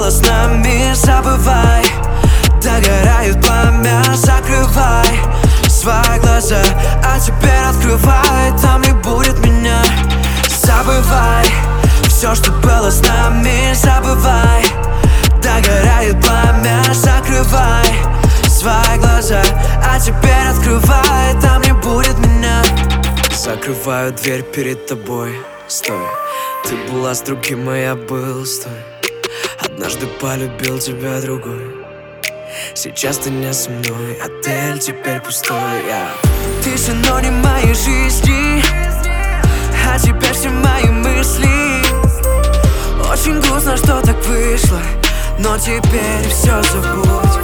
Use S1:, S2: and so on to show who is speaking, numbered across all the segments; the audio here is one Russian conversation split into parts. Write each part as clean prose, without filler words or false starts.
S1: было с нами, забывай. Догорает пламя, закрывай свои глаза, а теперь открывай, там не будет меня. Забывай все, что было с нами, забывай. Догорает пламя, закрывай свои глаза, а теперь открывай, там не будет меня. Закрываю дверь перед тобой, стой. Ты была с другим, а я был с той. Однажды полюбил тебя другой. Сейчас ты не со мной, отель теперь пустой. Ты синоним моей жизни, а теперь все мои мысли. Очень грустно, что так вышло, но теперь все забудь.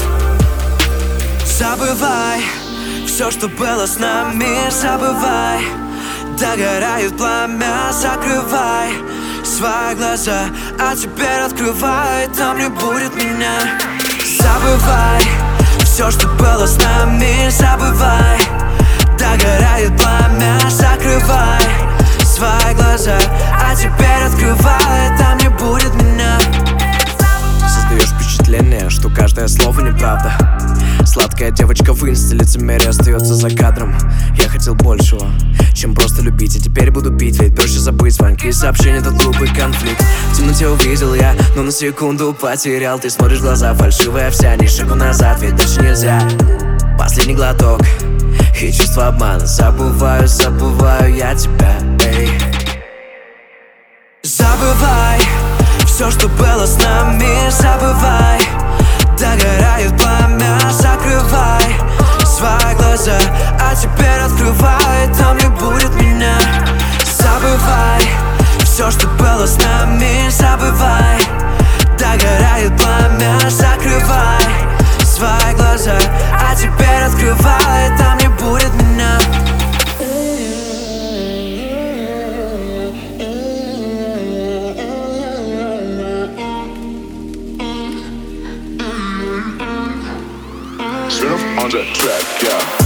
S1: Забывай все, что было с нами, забывай. Догорает пламя, закрывай свои глаза, а теперь открывай, там не будет меня. Забывай все, что было с нами, забывай. Догорает пламя, закрывай свои глаза, а теперь открывай, там не будет меня. Создаешь впечатление, что каждое слово неправда. Сладкая девочка в инсте, лицемерие остается за кадром. Я хотел большего, чем просто любить, и теперь буду пить, ведь проще забыть звонки и сообщения, этот глупый конфликт. В темноте увидел я, но на секунду потерял. Ты смотришь в глаза, фальшивая вся, ни шагу назад, ведь дальше нельзя. Последний глоток и чувство обмана. Забываю, забываю я тебя, эй. Забывай все, что было с нами, забывай. Догорает пламя, закрывай свои глаза, а теперь открывай, там не будет меня. Забывай все, что было с нами, забывай. Догорает пламя, закрывай свои глаза, а теперь открывай, там не будет меня.
S2: On the track, yeah.